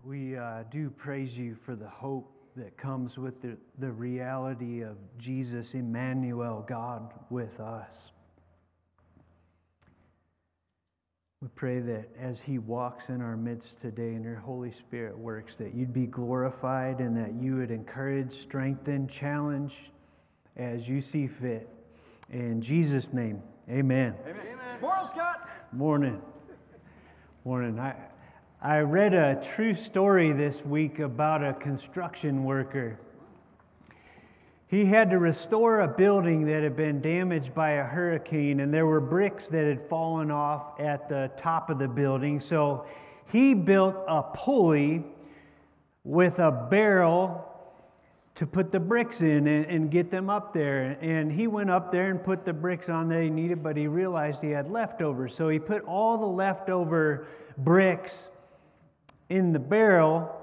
We do praise you for the hope that comes with the reality of Jesus, Emmanuel, God with us. We pray that as He walks in our midst today and your Holy Spirit works, that you'd be glorified and that you would encourage, strengthen, challenge as you see fit. In Jesus' name, amen. Amen. Morning, Scott. Morning. Morning. I read a true story this week about a construction worker. He had to restore a building that had been damaged by a hurricane, and there were bricks that had fallen off at the top of the building. So he built a pulley with a barrel to put the bricks in and get them up there. And he went up there and put the bricks on that he needed, but he realized he had leftovers. So he put all the leftover bricks in the barrel,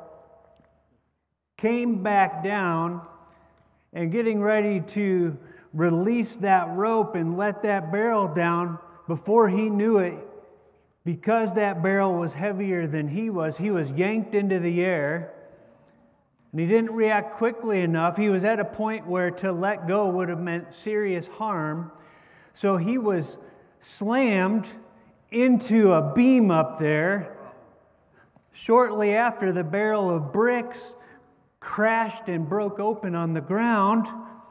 came back down, and getting ready to release that rope and let that barrel down. Before he knew it, because that barrel was heavier than he was yanked into the air, and he didn't react quickly enough. He was at a point where to let go would have meant serious harm. So he was slammed into a beam up there. Shortly after, the barrel of bricks crashed and broke open on the ground,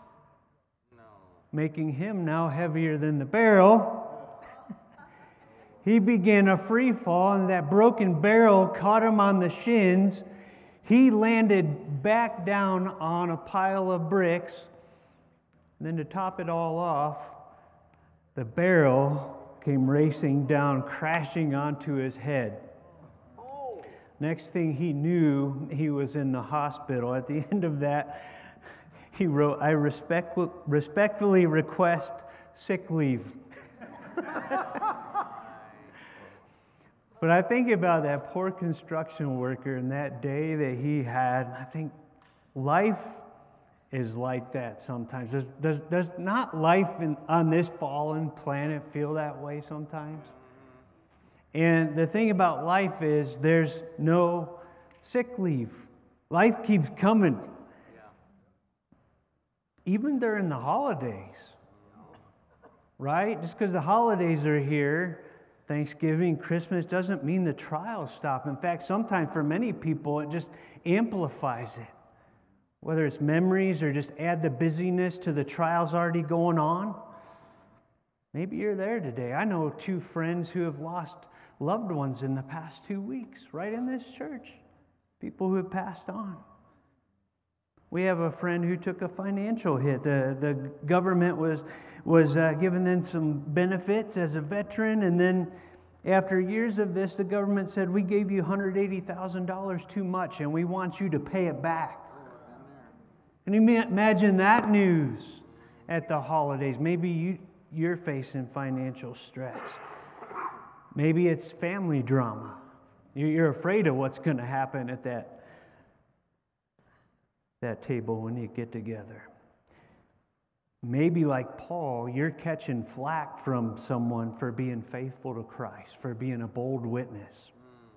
making him now heavier than the barrel. He began a free fall, and that broken barrel caught him on the shins. He landed back down on a pile of bricks. And then to top it all off, the barrel came racing down, crashing onto his head. Next thing he knew, he was in the hospital. At the end of that, he wrote, "I respectfully request sick leave." But I think about that poor construction worker and that day that he had. I think life is like that sometimes. Does not life on this fallen planet feel that way sometimes? And the thing about life is there's no sick leave. Life keeps coming. Even during the holidays. Right? Just because the holidays are here, Thanksgiving, Christmas, doesn't mean the trials stop. In fact, sometimes for many people, it just amplifies it. Whether it's memories or just add the busyness to the trials already going on. Maybe you're there today. I know 2 friends who have lost loved ones in the past 2 weeks, right in this church. People who have passed on. We have a friend who took a financial hit. The government was giving them some benefits as a veteran, and then after years of this, the government said, "We gave you $180,000 too much, and we want you to pay it back." Can you imagine that news at the holidays? Maybe you're facing financial stress. Maybe it's family drama. You're afraid of what's going to happen at that table when you get together. Maybe like Paul, you're catching flack from someone for being faithful to Christ, for being a bold witness.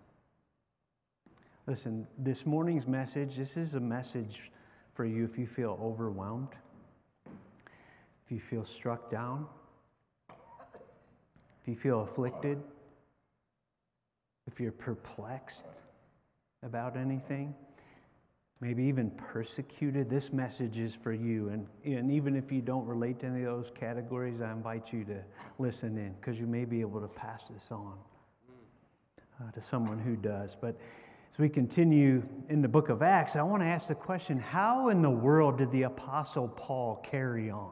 Listen, this morning's message, this is a message for you if you feel overwhelmed, if you feel struck down, if you feel afflicted, if you're perplexed about anything, maybe even persecuted, this message is for you. And even if you don't relate to any of those categories, I invite you to listen in, because you may be able to pass this on to someone who does. But as we continue in the book of Acts, I want to ask the question, how in the world did the Apostle Paul carry on?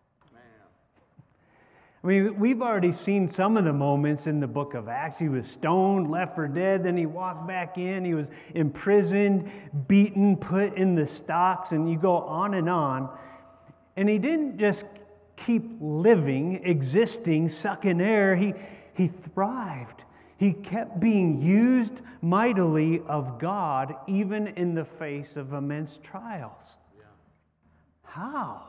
I mean, we've already seen some of the moments in the book of Acts. He was stoned, left for dead, then he walked back in. He was imprisoned, beaten, put in the stocks, and you go on. And he didn't just keep living, existing, sucking air. He thrived. He kept being used mightily of God, even in the face of immense trials. Yeah. How?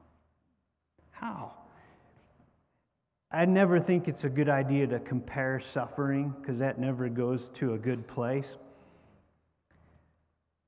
I never think it's a good idea to compare suffering, because that never goes to a good place.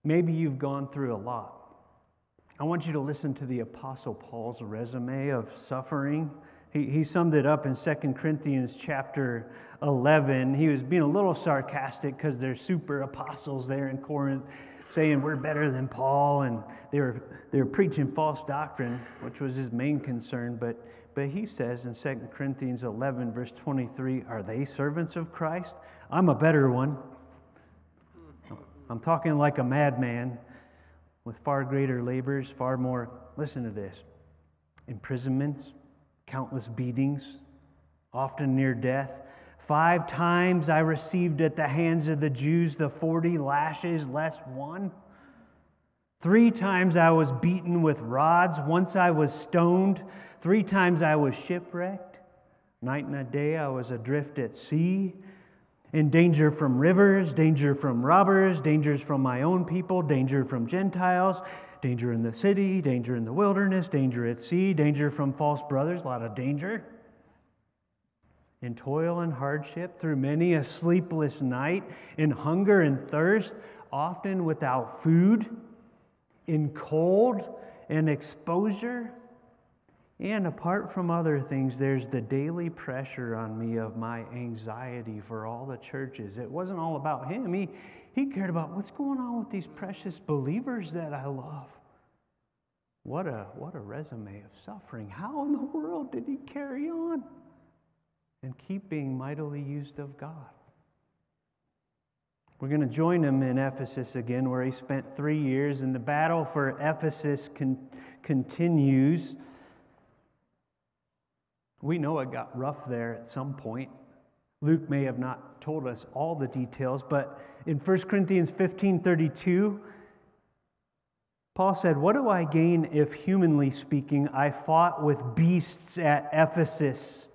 Maybe you've gone through a lot. I want you to listen to the Apostle Paul's resume of suffering. He summed it up in 2 Corinthians chapter 11. He was being a little sarcastic because there's super apostles there in Corinth saying we're better than Paul, and they were preaching false doctrine, which was his main concern. But he says in 2 Corinthians 11, verse 23, are they servants of Christ? I'm a better one. I'm talking like a madman with far greater labors, far more, listen to this, imprisonments, countless beatings, often near death. 5 times I received at the hands of the Jews the 40 lashes less one. 3 times I was beaten with rods. Once I was stoned. 3 times I was shipwrecked. Night and a day I was adrift at sea. In danger from rivers, danger from robbers, dangers from my own people, danger from Gentiles, danger in the city, danger in the wilderness, danger at sea, danger from false brothers, a lot of danger. In toil and hardship, through many a sleepless night, in hunger and thirst, often without food, in cold and exposure. And apart from other things, there's the daily pressure on me of my anxiety for all the churches. It wasn't all about him. He cared about what's going on with these precious believers that I love. What a resume of suffering. How in the world did he carry on and keep being mightily used of God? We're going to join him in Ephesus again, where he spent 3 years, and the battle for Ephesus continues. We know it got rough there at some point. Luke may have not told us all the details, but in 1 Corinthians 15:32, Paul said, what do I gain if, humanly speaking, I fought with beasts at Ephesus?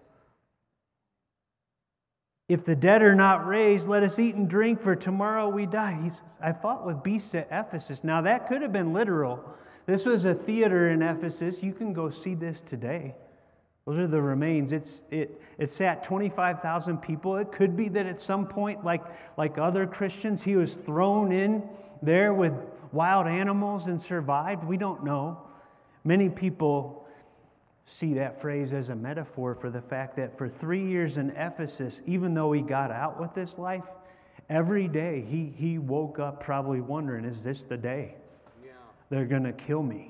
If the dead are not raised, let us eat and drink, for tomorrow we die. He says, I fought with beasts at Ephesus. Now that could have been literal. This was a theater in Ephesus. You can go see this today. Those are the remains. It sat 25,000 people. It could be that at some point, like other Christians, he was thrown in there with wild animals and survived. We don't know. Many people see that phrase as a metaphor for the fact that for 3 years in Ephesus, even though he got out with this life, every day he woke up probably wondering, is this the day they're going to kill me?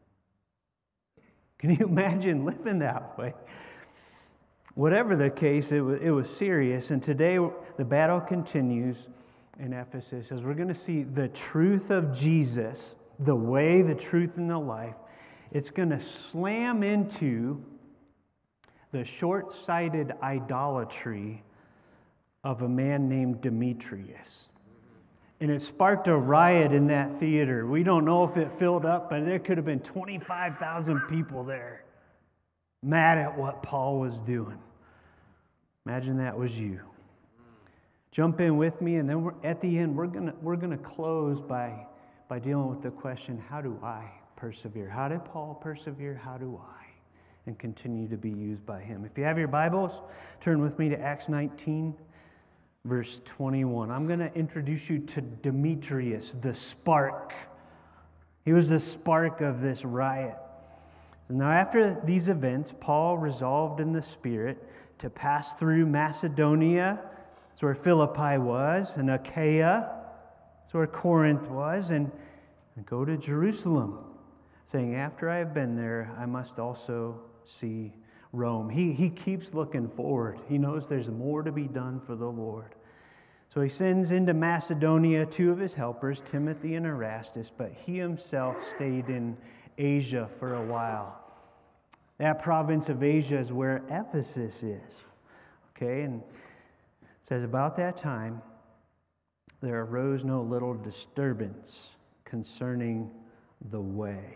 Can you imagine living that way? Whatever the case, it was serious. And today the battle continues in Ephesus as we're going to see the truth of Jesus, the way, the truth, and the life. It's going to slam into the short-sighted idolatry of a man named Demetrius. And it sparked a riot in that theater. We don't know if it filled up, but there could have been 25,000 people there mad at what Paul was doing. Imagine that was you. Jump in with me, and then at the end, we're gonna close by dealing with the question, how do I persevere? How did Paul persevere? How do I? And continue to be used by him. If you have your Bibles, turn with me to Acts 19. Verse 21. I'm going to introduce you to Demetrius, the spark. He was the spark of this riot. Now, after these events, Paul resolved in the Spirit to pass through Macedonia, that's where Philippi was, and Achaia, that's where Corinth was, and go to Jerusalem, saying, after I have been there, I must also see Rome. He keeps looking forward. He knows there's more to be done for the Lord. So he sends into Macedonia 2 of his helpers, Timothy and Erastus, but he himself stayed in Asia for a while. That province of Asia is where Ephesus is. Okay, and it says, about that time, there arose no little disturbance concerning the way.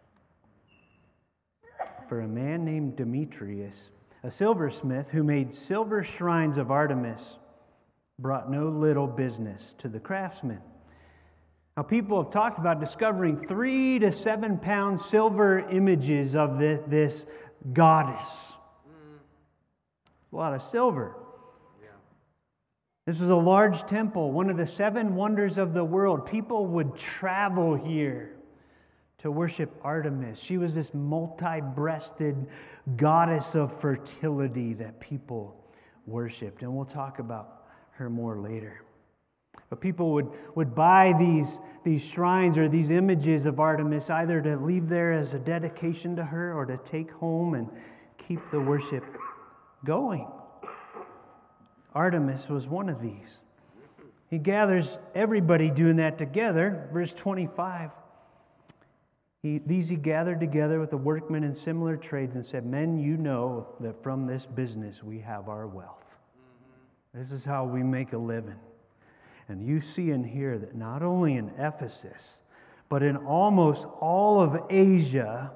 For a man named Demetrius, a silversmith who made silver shrines of Artemis, brought no little business to the craftsmen. Now, people have talked about discovering 3 to 7 pound silver images of this goddess. A lot of silver. This was a large temple, one of the 7 wonders of the world. People would travel here to worship Artemis. She was this multi-breasted goddess of fertility that people worshipped. And we'll talk about her more later. But people would buy these shrines or these images of Artemis either to leave there as a dedication to her or to take home and keep the worship going. Artemis was one of these. He gathers everybody doing that together. Verse 25. He gathered together with the workmen in similar trades and said, "Men, you know that from this business we have our wealth." This is how we make a living. And you see and hear that not only in Ephesus, but in almost all of Asia,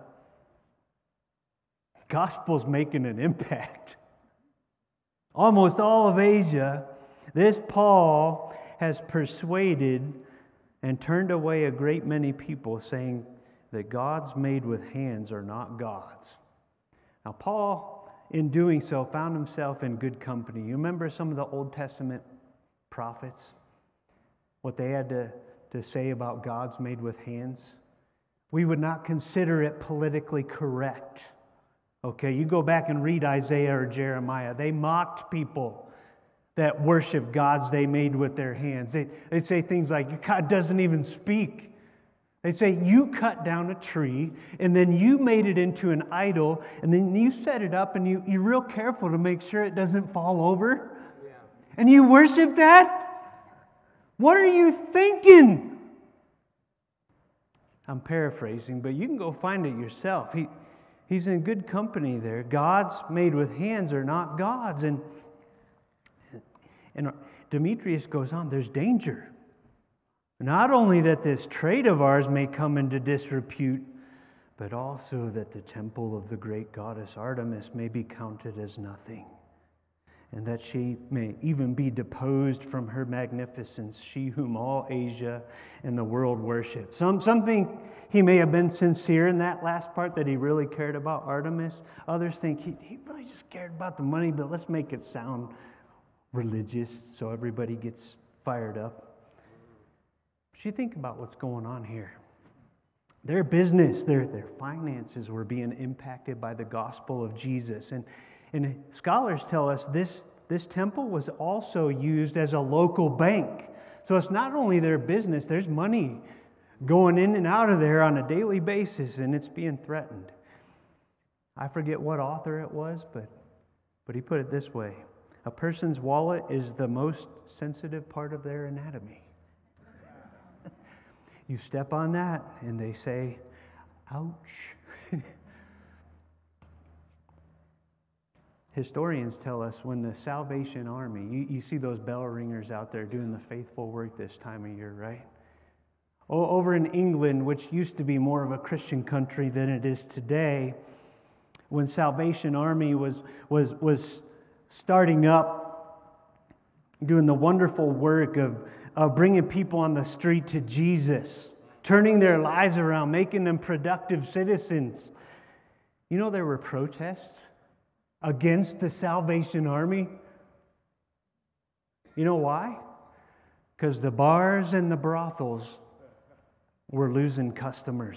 the gospel's making an impact. Almost all of Asia, this Paul has persuaded and turned away a great many people, saying that gods made with hands are not gods. Now, Paul, in doing so, found himself in good company. You remember some of the Old Testament prophets? What they had to say about gods made with hands? We would not consider it politically correct. Okay, you go back and read Isaiah or Jeremiah. They mocked people that worship gods they made with their hands. They'd say things like, God doesn't even speak. They'd say, you cut down a tree, and then you made it into an idol, and then you set it up, and you're real careful to make sure it doesn't fall over. Yeah. And you worship that? What are you thinking? I'm paraphrasing, but you can go find it yourself. He's in good company there. Gods made with hands are not gods. And Demetrius goes on, there's danger. Not only that this trade of ours may come into disrepute, but also that the temple of the great goddess Artemis may be counted as nothing, and that she may even be deposed from her magnificence, she whom all Asia and the world worship. Something he may have been sincere in that last part, that he really cared about Artemis. Others think he really just cared about the money, but let's make it sound religious so everybody gets fired up. But you think about what's going on here. Their business, their finances were being impacted by the gospel of Jesus. And scholars tell us this temple was also used as a local bank. So it's not only their business, there's money going in and out of there on a daily basis, and it's being threatened. I forget what author it was, but he put it this way. A person's wallet is the most sensitive part of their anatomy. You step on that, and they say, ouch. Historians tell us when the Salvation Army, you see those bell ringers out there doing the faithful work this time of year, right? Over in England, which used to be more of a Christian country than it is today, when Salvation Army was starting up, doing the wonderful work of bringing people on the street to Jesus, turning their lives around, making them productive citizens. You know, there were protests against the Salvation Army. You know why? Because the bars and the brothels were losing customers.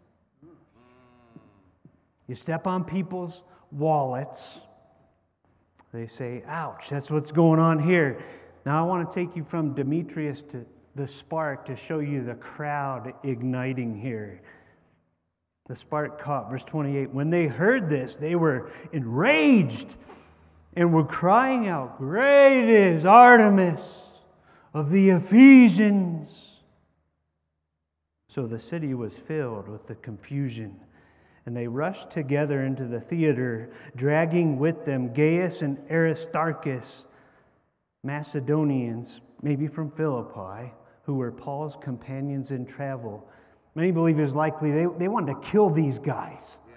You step on people's wallets, they say, ouch, that's what's going on here. Now I want to take you from Demetrius to the spark to show you the crowd igniting here. The spark caught, verse 28. When they heard this, they were enraged and were crying out, "Great is Artemis of the Ephesians." So the city was filled with the confusion, and they rushed together into the theater, dragging with them Gaius and Aristarchus, Macedonians, maybe from Philippi, who were Paul's companions in travel. Many believe it's likely they wanted to kill these guys. Yeah.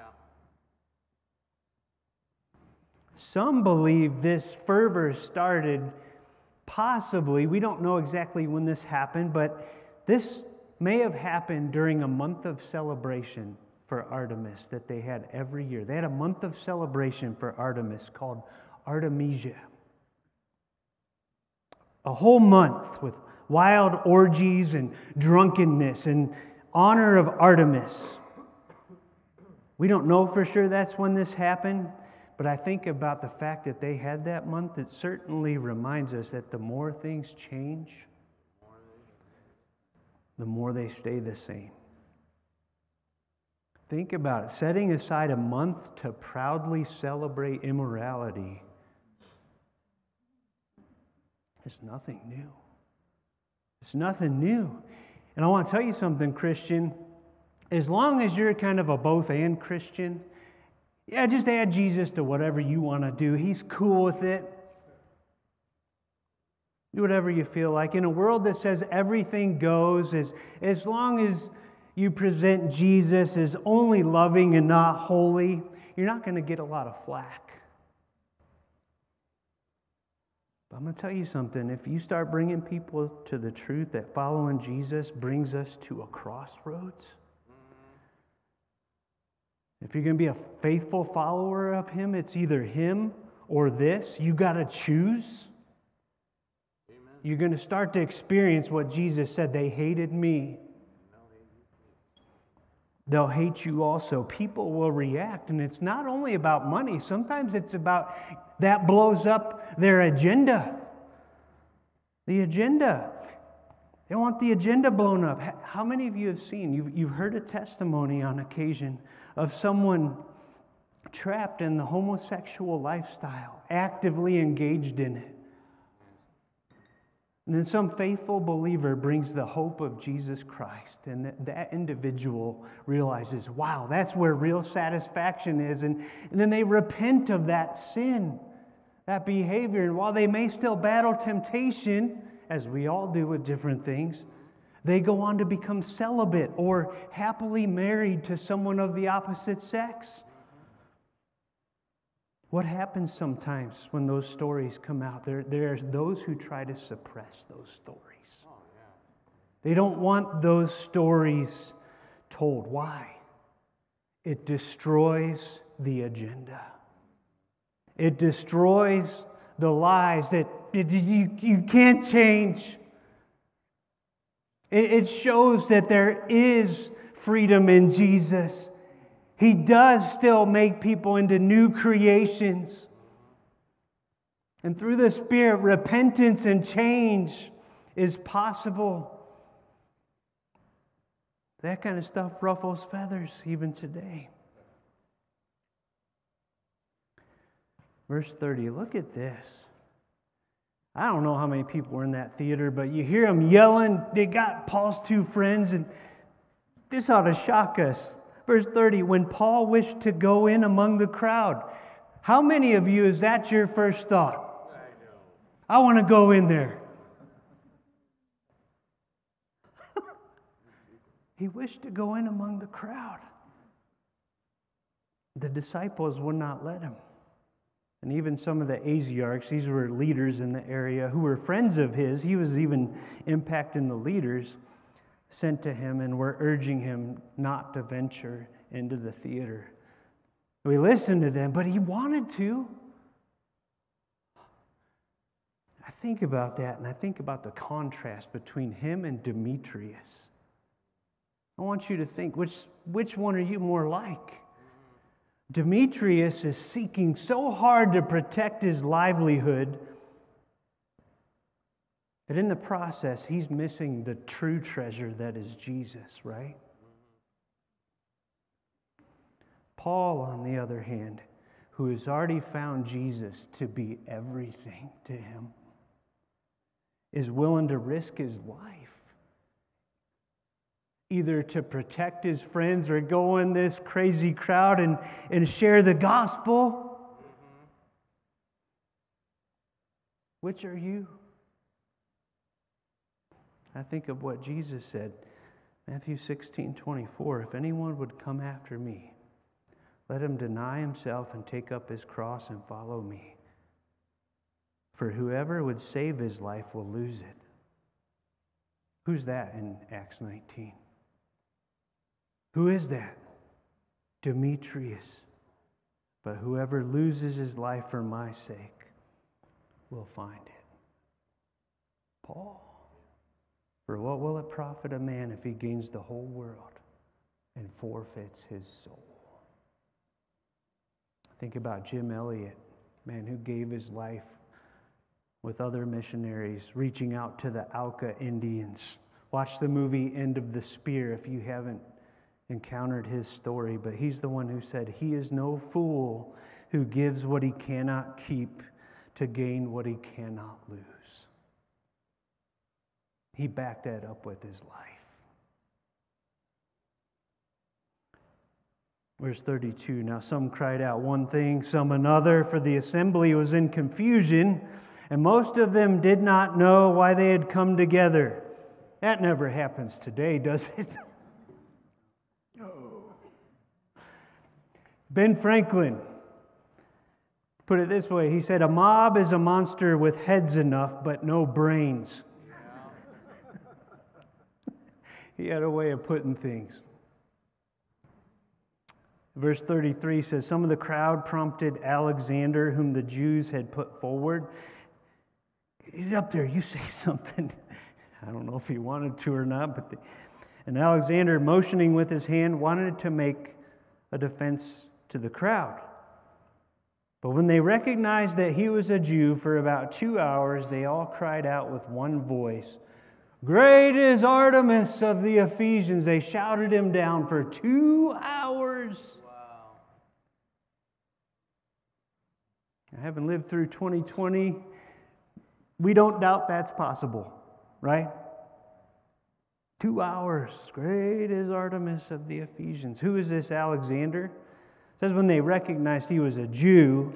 Some believe this fervor started possibly, we don't know exactly when this happened, but this may have happened during a month of celebration for Artemis that they had every year. They had a month of celebration for Artemis called Artemisia. A whole month with wild orgies and drunkenness in honor of Artemis. We don't know for sure that's when this happened, but I think about the fact that they had that month. It certainly reminds us that the more things change, the more they stay the same. Think about it. Setting aside a month to proudly celebrate immorality is nothing new. It's nothing new. And I want to tell you something, Christian. As long as you're kind of a both and Christian, just add Jesus to whatever you want to do. He's cool with it. Do whatever you feel like. In a world that says everything goes, as long as you present Jesus as only loving and not holy, you're not going to get a lot of flack. But I'm going to tell you something. If you start bringing people to the truth that following Jesus brings us to a crossroads, if you're going to be a faithful follower of Him, it's either Him or this. You got to choose. Amen. You're going to start to experience what Jesus said. They hated me. They'll hate you also. People will react, and it's not only about money. Sometimes it's about that blows up their agenda. The agenda. They want the agenda blown up. How many of you have seen, you've heard a testimony on occasion of someone trapped in the homosexual lifestyle, actively engaged in it. And then some faithful believer brings the hope of Jesus Christ, and that individual realizes, wow, that's where real satisfaction is. And then they repent of that sin, that behavior. And while they may still battle temptation, as we all do with different things, they go on to become celibate or happily married to someone of the opposite sex. What happens sometimes when those stories come out? There's those who try to suppress those stories. They don't want those stories told. Why? It destroys the agenda. It destroys the lies that you can't change. It shows that there is freedom in Jesus. He does still make people into new creations. And through the Spirit, repentance and change is possible. That kind of stuff ruffles feathers even today. Verse 30, look at this. I don't know how many people were in that theater, but you hear them yelling. They got Paul's two friends, and this ought to shock us. Verse 30, when Paul wished to go in among the crowd. How many of you, is that your first thought? I want to go in there. He wished to go in among the crowd. The disciples would not let him. And even some of the Asiarchs, these were leaders in the area who were friends of his, he was even impacting the leaders, sent to him and were urging him not to venture into the theater. We listened to them, but he wanted to. I think about that, and I think about the contrast between him and Demetrius. I want you to think, which one are you more like? Demetrius is seeking so hard to protect his livelihood that in the process, he's missing the true treasure that is Jesus, right? Paul, on the other hand, who has already found Jesus to be everything to him, is willing to risk his life, either to protect his friends or go in this crazy crowd and share the gospel. Which are you? I think of what Jesus said, Matthew 16:24. If anyone would come after me, let him deny himself and take up his cross and follow me. For whoever would save his life will lose it. Who's that in Acts 19? Who is that? Demetrius. But whoever loses his life for my sake will find it. For what will it profit a man if he gains the whole world and forfeits his soul? Think about Jim Elliot, man who gave his life with other missionaries reaching out to the Auca Indians. Watch the movie End of the Spear if you haven't encountered his story. But he's the one who said, "He is no fool who gives what he cannot keep to gain what he cannot lose." He backed that up with his life. Verse 32, now some cried out one thing, some another, for the assembly was in confusion, and most of them did not know why they had come together. That never happens today, does it? No. Ben Franklin put it this way. He said, "A mob is a monster with heads enough, but no brains." He had a way of putting things. Verse 33 says, some of the crowd prompted Alexander, whom the Jews had put forward. "Get up there, you say something." I don't know if he wanted to or not, and Alexander, motioning with his hand, wanted to make a defense to the crowd. But when they recognized that he was a Jew, for about 2 hours they all cried out with one voice, "Great is Artemis of the Ephesians." They shouted him down for 2 hours. Wow. I haven't lived through 2020. We don't doubt that's possible, right? 2 hours. Great is Artemis of the Ephesians. Who is this Alexander? It says when they recognized he was a Jew.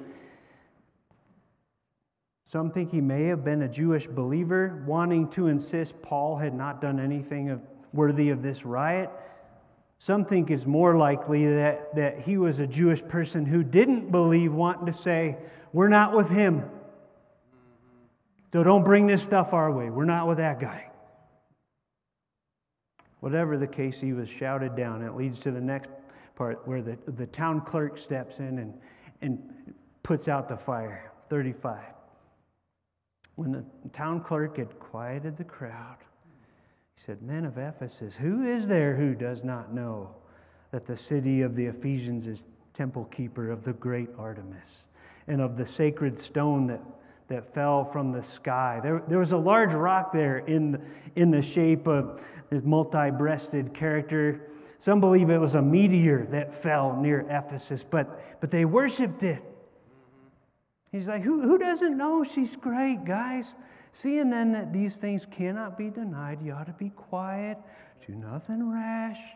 Some think he may have been a Jewish believer, wanting to insist Paul had not done anything worthy of this riot. Some think it's more likely that he was a Jewish person who didn't believe, wanting to say, "We're not with him. So don't bring this stuff our way. We're not with that guy." Whatever the case, he was shouted down. It leads to the next part where the town clerk steps in and puts out the fire. 35. When the town clerk had quieted the crowd, he said, "Men of Ephesus, who is there who does not know that the city of the Ephesians is temple keeper of the great Artemis, and of the sacred stone that fell from the sky?" There was a large rock there in the shape of this multi-breasted character. Some believe it was a meteor that fell near Ephesus, but they worshipped it. He's like, who doesn't know she's great, guys? Seeing then that these things cannot be denied, you ought to be quiet, do nothing rash.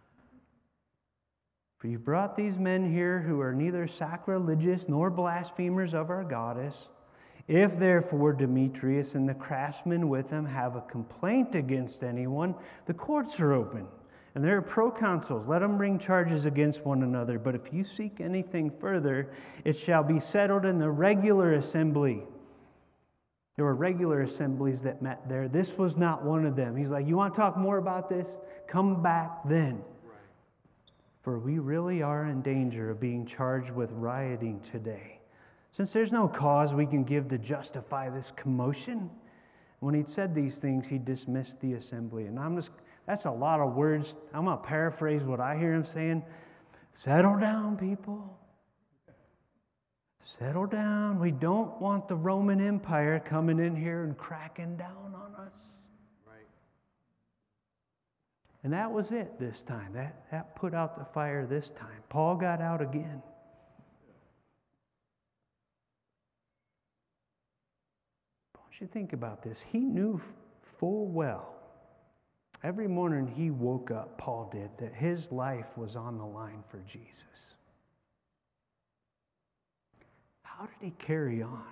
For you brought these men here who are neither sacrilegious nor blasphemers of our goddess. If therefore Demetrius and the craftsmen with him have a complaint against anyone, the courts are open, and there are proconsuls. Let them bring charges against one another. But if you seek anything further, it shall be settled in the regular assembly. There were regular assemblies that met there. This was not one of them. He's like, you want to talk more about this? Come back then. Right. For we really are in danger of being charged with rioting today, since there's no cause we can give to justify this commotion. When he'd said these things, he dismissed the assembly. And that's a lot of words. I'm going to paraphrase what I hear him saying. Settle down, people. Settle down. We don't want the Roman Empire coming in here and cracking down on us. Right. And that was it this time. That put out the fire this time. Paul got out again. I want you to think about this. He knew full well, every morning he woke up, Paul did, that his life was on the line for Jesus. How did he carry on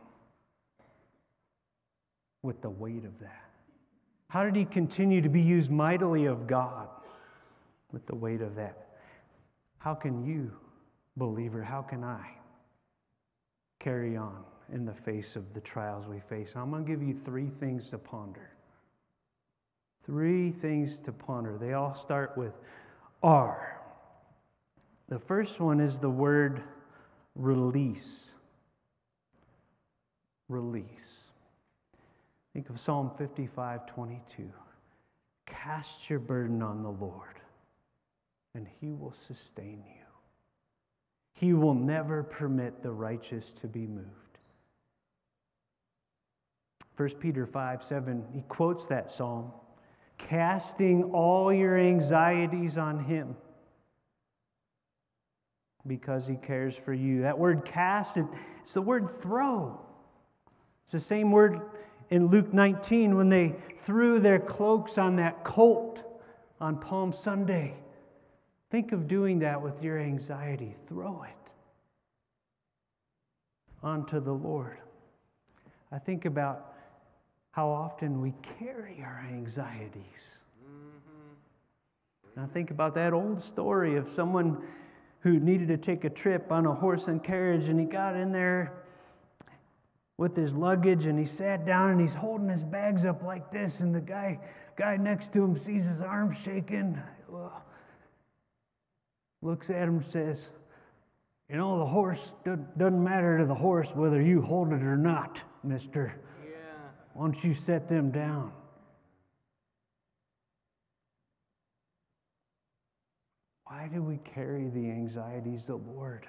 with the weight of that? How did he continue to be used mightily of God with the weight of that? How can you, believer, how can I carry on in the face of the trials we face? I'm going to give you 3 things to ponder. 3 things to ponder. They all start with R. The first one is the word release. Release. Think of Psalm 55:22. Cast your burden on the Lord, and He will sustain you. He will never permit the righteous to be moved. 1 Peter 5:7, he quotes that psalm, casting all your anxieties on Him because He cares for you. That word cast, it's the word throw. It's the same word in Luke 19 when they threw their cloaks on that colt on Palm Sunday. Think of doing that with your anxiety. Throw it onto the Lord. I think about how often we carry our anxieties. And I think about that old story of someone who needed to take a trip on a horse and carriage, and he got in there with his luggage, and he sat down, and he's holding his bags up like this, and the guy next to him sees his arm shaking, looks at him and says, "You know, the horse, doesn't matter to the horse whether you hold it or not, mister. Why don't you set them down?" Why do we carry the anxieties? The Lord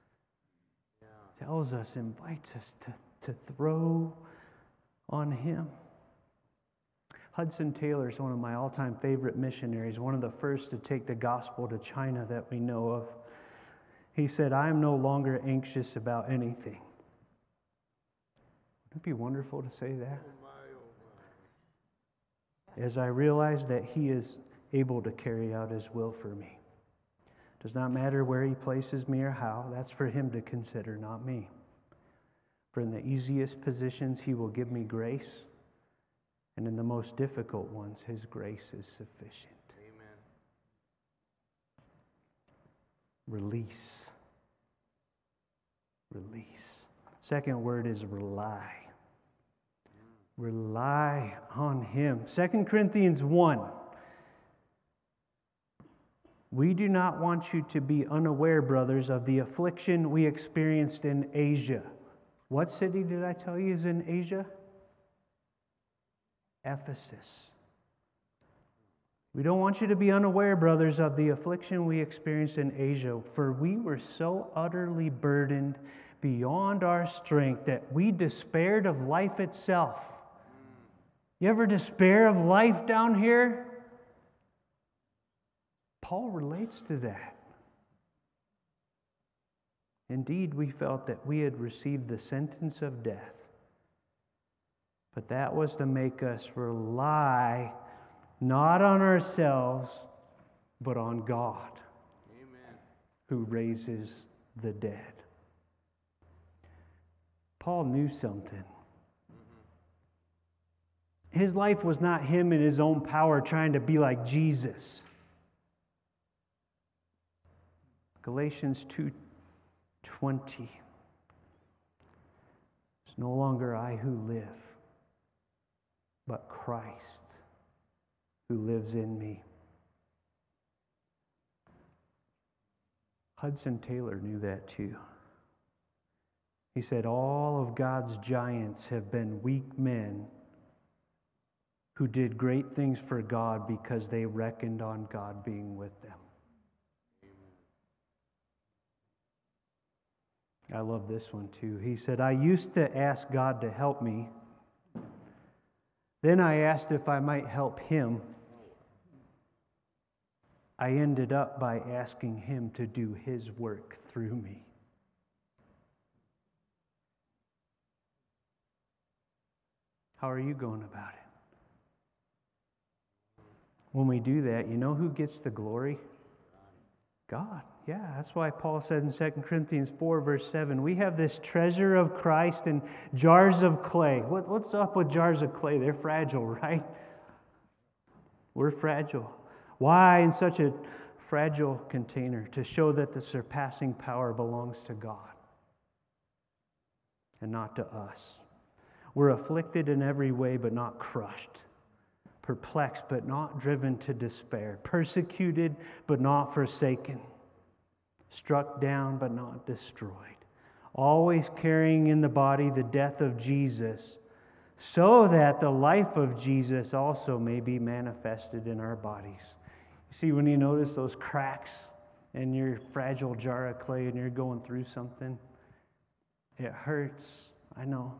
tells us, invites us to throw on Him. Hudson Taylor is one of my all-time favorite missionaries, one of the first to take the gospel to China that we know of. He said, "I am no longer anxious about anything." Wouldn't it be wonderful to say that? As I realize that He is able to carry out His will for me. Does not matter where He places me or how. That's for Him to consider, not me. For in the easiest positions He will give me grace, and in the most difficult ones His grace is sufficient. Amen. Release. Release. Second word is rely. Rely on Him. 2 Corinthians 1. We do not want you to be unaware, brothers, of the affliction we experienced in Asia. What city did I tell you is in Asia? Ephesus. We don't want you to be unaware, brothers, of the affliction we experienced in Asia, for we were so utterly burdened beyond our strength that we despaired of life itself. You ever despair of life down here? Paul relates to that. Indeed, we felt that we had received the sentence of death, but that was to make us rely not on ourselves, but on God, Amen. who raises the dead. Paul knew something. His life was not him in his own power trying to be like Jesus. Galatians 2:20. It's no longer I who live, but Christ who lives in me. Hudson Taylor knew that too. He said, all of God's giants have been weak men who did great things for God because they reckoned on God being with them. I love this one too. He said, I used to ask God to help me. Then I asked if I might help Him. I ended up by asking Him to do His work through me. How are you going about it? When we do that, you know who gets the glory? God. Yeah, that's why Paul said in 2 Corinthians 4, verse 7, we have this treasure of Christ in jars of clay. What's up with jars of clay? They're fragile, right? We're fragile. Why in such a fragile container? To show that the surpassing power belongs to God and not to us. We're afflicted in every way, but not crushed. Perplexed, but not driven to despair. Persecuted, but not forsaken. Struck down, but not destroyed. Always carrying in the body the death of Jesus, so that the life of Jesus also may be manifested in our bodies. You see, when you notice those cracks in your fragile jar of clay and you're going through something, it hurts. I know.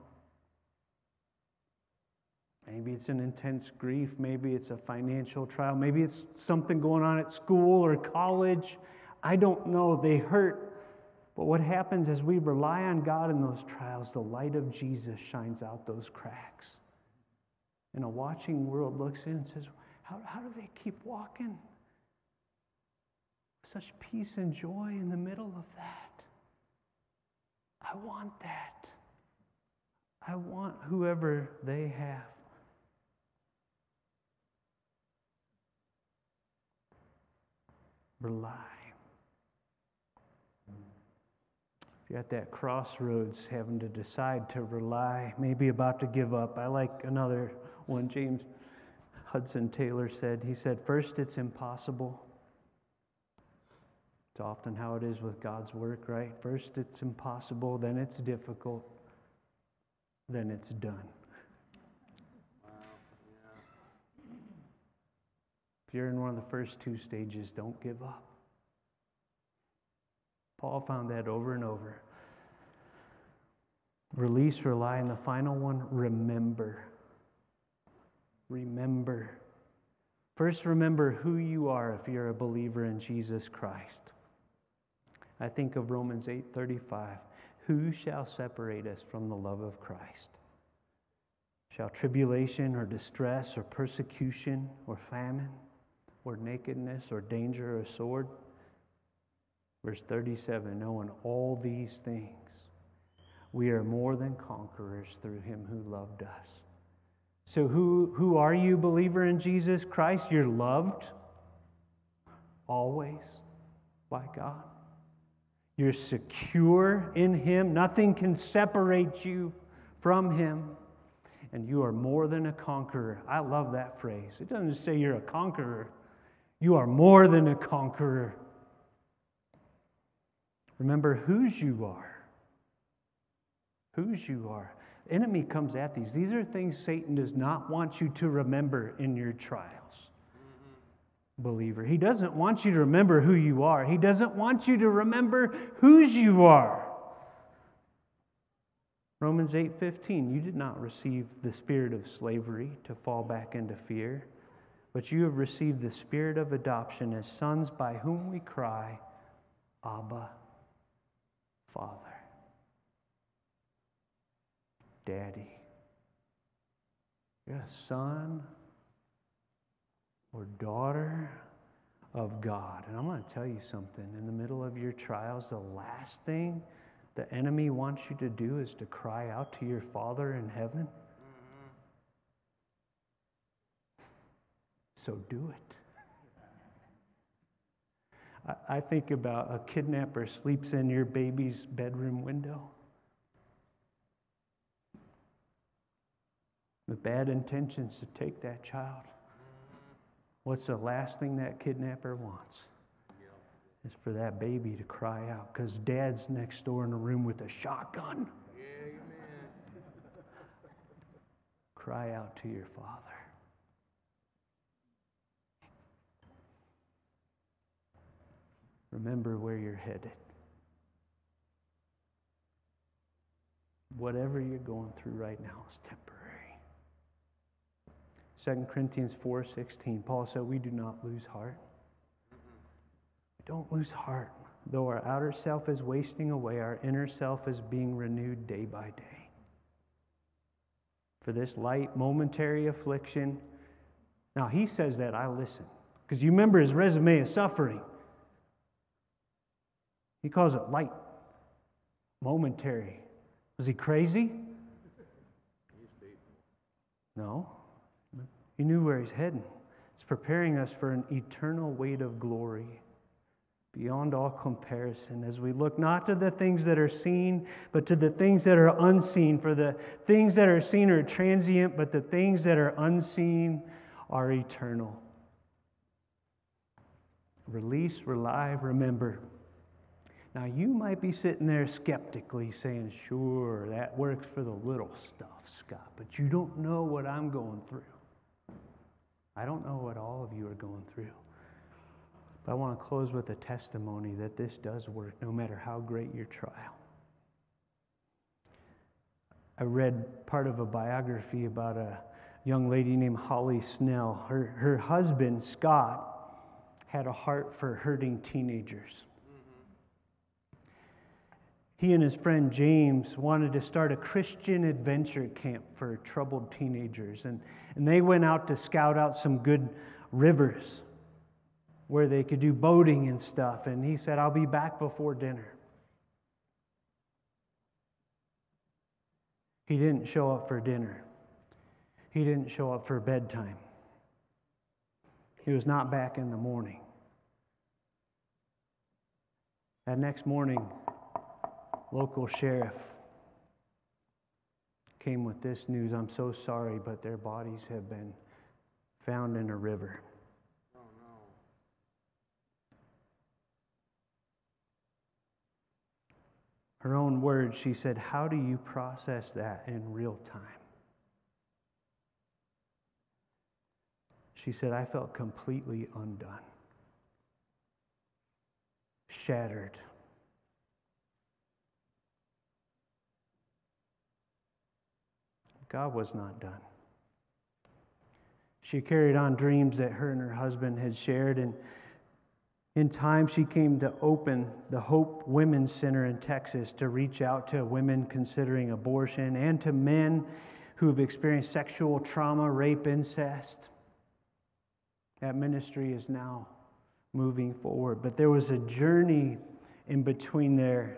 Maybe it's an intense grief. Maybe it's a financial trial. Maybe it's something going on at school or college. I don't know. They hurt. But what happens is we rely on God in those trials. The light of Jesus shines out those cracks. And a watching world looks in and says, how do they keep walking? Such peace and joy in the middle of that. I want that. I want whoever they have. Rely. If you're at that crossroads having to decide to rely, maybe about to give up. I like another one James Hudson Taylor said. He said, first it's impossible. It's often how it is with God's work, right? First it's impossible, then it's difficult, then it's done. Wow. Yeah. If you're in one of the first two stages, don't give up. Paul found that over and over. Release, rely, and the final one, remember. Remember. First, remember who you are if you're a believer in Jesus Christ. I think of Romans 8:35. Who shall separate us from the love of Christ? Shall tribulation or distress or persecution or famine or nakedness or danger or sword? Verse 37, knowing all these things, we are more than conquerors through him who loved us. So who are you, believer in Jesus Christ? You're loved always by God. You're secure in him. Nothing can separate you from him. And you are more than a conqueror. I love that phrase. It doesn't say you're a conqueror. You are more than a conqueror. Remember whose you are. Whose you are. The enemy comes at these. These are things Satan does not want you to remember in your trials. Believer. He doesn't want you to remember who you are. He doesn't want you to remember whose you are. Romans 8:15, you did not receive the spirit of slavery to fall back into fear, but you have received the spirit of adoption as sons by whom we cry, Abba, Father. Daddy. You're a son or daughter of God. And I'm going to tell you something. In the middle of your trials, the last thing the enemy wants you to do is to cry out to your Father in heaven. So do it. I think about a kidnapper sleeps in your baby's bedroom window with bad intentions to take that child. What's the last thing that kidnapper wants? Is for that baby to cry out because dad's next door in a room with a shotgun. Yeah, amen. Cry out to your Father. Remember where you're headed. Whatever you're going through right now is temporary. 2 Corinthians 4:16, Paul said, we do not lose heart. Don't lose heart. Though our outer self is wasting away, our inner self is being renewed day by day. For this light, momentary affliction. Now, he says that, I listen. Because you remember his resume of suffering. He calls it light, momentary. Was he crazy? No. He knew where he's heading. It's preparing us for an eternal weight of glory beyond all comparison as we look not to the things that are seen, but to the things that are unseen. For the things that are seen are transient, but the things that are unseen are eternal. Release, rely, remember. Now, you might be sitting there skeptically saying, sure, that works for the little stuff, Scott, but you don't know what I'm going through. I don't know what all of you are going through. But I want to close with a testimony that this does work no matter how great your trial. I read part of a biography about a young lady named Holly Snell. Her husband, Scott, had a heart for hurting teenagers. He and his friend James wanted to start a Christian adventure camp for troubled teenagers. And they went out to scout out some good rivers where they could do boating and stuff. And he said, I'll be back before dinner. He didn't show up for dinner. He didn't show up for bedtime. He was not back in the morning. That next morning, local sheriff came with this news. I'm so sorry, but their bodies have been found in a river. Oh, no. Her own words, she said, how do you process that in real time? She said, I felt completely undone, shattered. God was not done. She carried on dreams that her and her husband had shared, and in time she came to open the Hope Women's Center in Texas to reach out to women considering abortion and to men who have experienced sexual trauma, rape, incest. That ministry is now moving forward. But there was a journey in between there.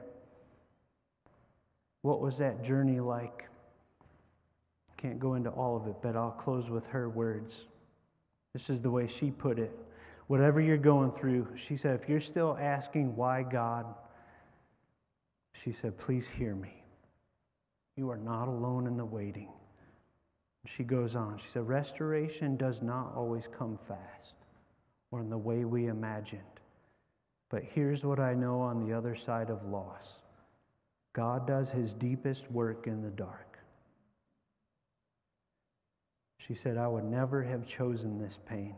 What was that journey like? Can't go into all of it, but I'll close with her words. This is the way she put it. Whatever you're going through, she said, if you're still asking why God, she said, please hear me. You are not alone in the waiting. She goes on. She said, restoration does not always come fast or in the way we imagined. But here's what I know on the other side of loss. God does his deepest work in the dark. She said, I would never have chosen this pain.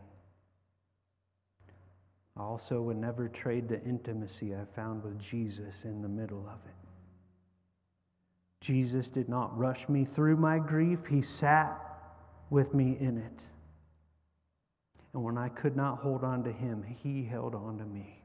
I also would never trade the intimacy I found with Jesus in the middle of it. Jesus did not rush me through my grief. He sat with me in it. And when I could not hold on to him, he held on to me.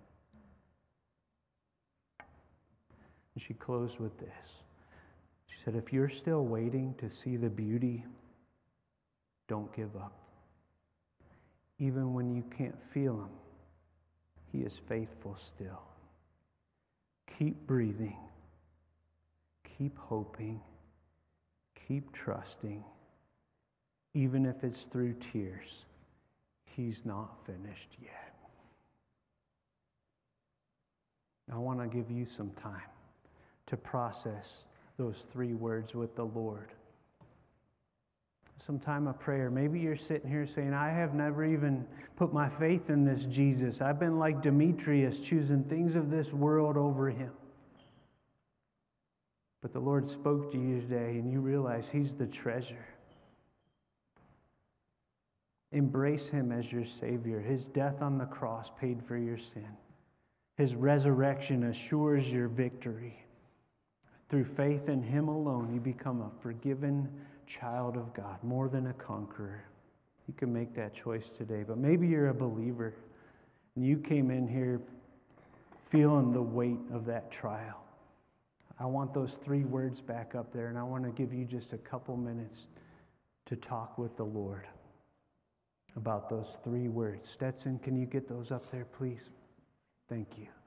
And she closed with this. She said, if you're still waiting to see the beauty, don't give up. Even when you can't feel him, he is faithful still. Keep breathing. Keep hoping. Keep trusting. Even if it's through tears, he's not finished yet. I want to give you some time to process those 3 words with the Lord. Some time of prayer. Maybe you're sitting here saying, I have never even put my faith in this Jesus. I've been like Demetrius, choosing things of this world over him. But the Lord spoke to you today, and you realize he's the treasure. Embrace him as your Savior. His death on the cross paid for your sin. His resurrection assures your victory. Through faith in him alone, you become a forgiven child of God, more than a conqueror. You can make that choice today. But maybe you're a believer and you came in here feeling the weight of that trial. I want those 3 words back up there, and I want to give you just a couple minutes to talk with the Lord about those 3 words. Stetson, can you get those up there, please? Thank you.